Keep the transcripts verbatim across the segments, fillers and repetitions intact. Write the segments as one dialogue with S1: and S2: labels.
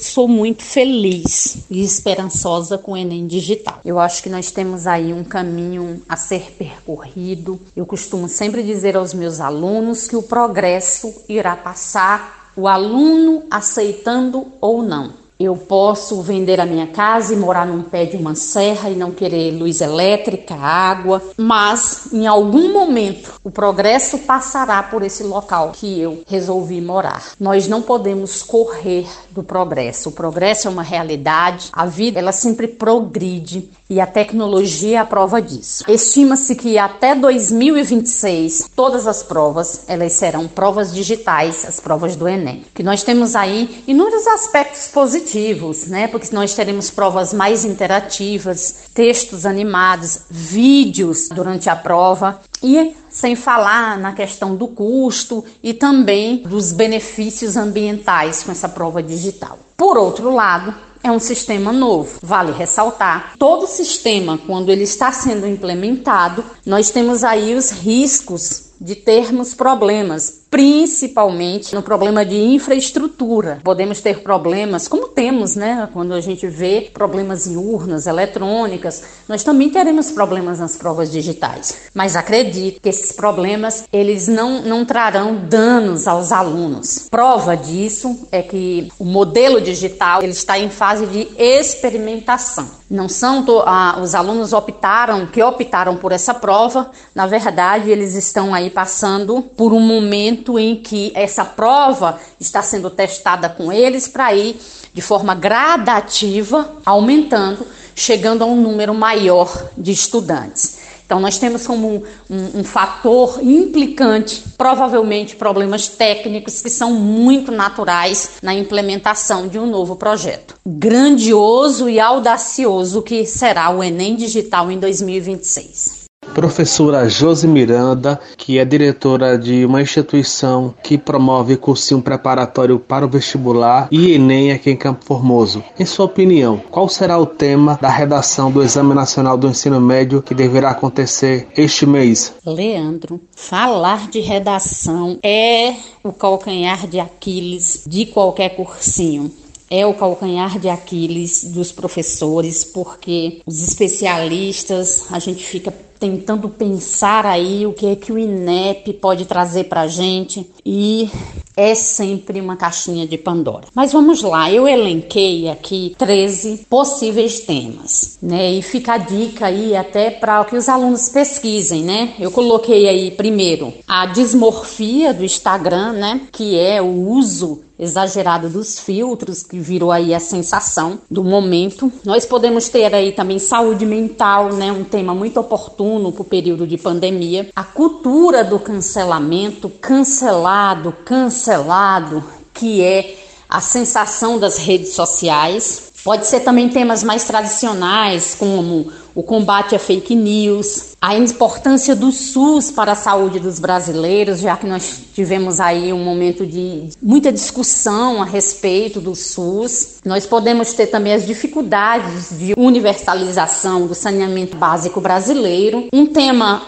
S1: sou muito feliz e esperançosa com o Enem Digital. Eu acho que nós temos aí um caminho a ser percorrido. Eu costumo sempre dizer aos meus alunos que o progresso irá passar, o aluno aceitando ou não. Eu posso vender a minha casa e morar num pé de uma serra e não querer luz elétrica, água, mas em algum momento o progresso passará por esse local que eu resolvi morar. Nós não podemos correr do progresso. O progresso é uma realidade, a vida ela sempre progride e a tecnologia é a prova disso. Estima-se que até dois mil e vinte e seis todas as provas elas serão provas digitais, as provas do Enem. Que nós temos aí inúmeros aspectos positivos. Né? Porque nós teremos provas mais interativas, textos animados, vídeos durante a prova e sem falar na questão do custo e também dos benefícios ambientais com essa prova digital. Por outro lado, é um sistema novo. Vale ressaltar, todo sistema, quando ele está sendo implementado, nós temos aí os riscos de termos problemas, principalmente no problema de infraestrutura. Podemos ter problemas, como temos, né? Quando a gente vê problemas em urnas eletrônicas, nós também teremos problemas nas provas digitais. Mas acredito que esses problemas, eles não, não trarão danos aos alunos. Prova disso é que o modelo digital, ele está em fase de experimentação. Não são, to- ah, os alunos optaram, que optaram por essa prova, na verdade, eles estão aí passando por um momento em que essa prova está sendo testada com eles para ir de forma gradativa, aumentando, chegando a um número maior de estudantes. Então, nós temos como um, um fator implicante, provavelmente, problemas técnicos que são muito naturais na implementação de um novo projeto. Grandioso e audacioso que será o Enem Digital em dois mil e vinte e seis.
S2: Professora Josi Miranda, que é diretora de uma instituição que promove cursinho preparatório para o vestibular e Enem aqui em Campo Formoso. Em sua opinião, qual será o tema da redação do Exame Nacional do Ensino Médio que deverá acontecer este mês?
S1: Leandro, falar de redação é o calcanhar de Aquiles de qualquer cursinho. É o calcanhar de Aquiles dos professores, porque os especialistas, a gente fica tentando pensar aí o que é que o INEP pode trazer para a gente e é sempre uma caixinha de Pandora. Mas vamos lá, eu elenquei aqui treze possíveis temas, né? E fica a dica aí até para que os alunos pesquisem, né? Eu coloquei aí primeiro a dismorfia do Instagram, né? Que é o uso exagerado dos filtros, que virou aí a sensação do momento. Nós podemos ter aí também saúde mental, né? Um tema muito oportuno para o período de pandemia. A cultura do cancelamento, cancelado, cancelado, que é a sensação das redes sociais. Pode ser também temas mais tradicionais, como o combate a fake news, a importância do SUS para a saúde dos brasileiros, já que nós tivemos aí um momento de muita discussão a respeito do SUS. Nós podemos ter também as dificuldades de universalização do saneamento básico brasileiro. Um tema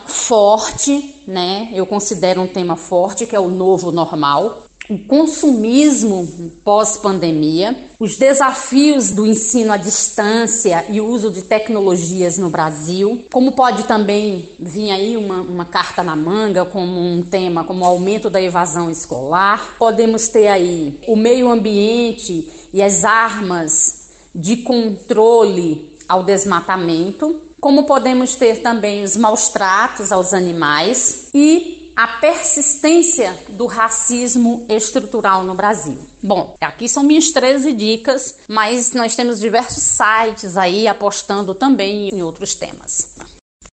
S1: forte, né? Eu considero um tema forte, que é o novo normal. O consumismo pós-pandemia, os desafios do ensino à distância e o uso de tecnologias no Brasil, como pode também vir aí uma, uma carta na manga, como um tema como o aumento da evasão escolar. Podemos ter aí o meio ambiente e as armas de controle ao desmatamento, como podemos ter também os maus tratos aos animais e a persistência do racismo estrutural no Brasil. Bom, aqui são minhas treze dicas, mas nós temos diversos sites aí apostando também em outros temas.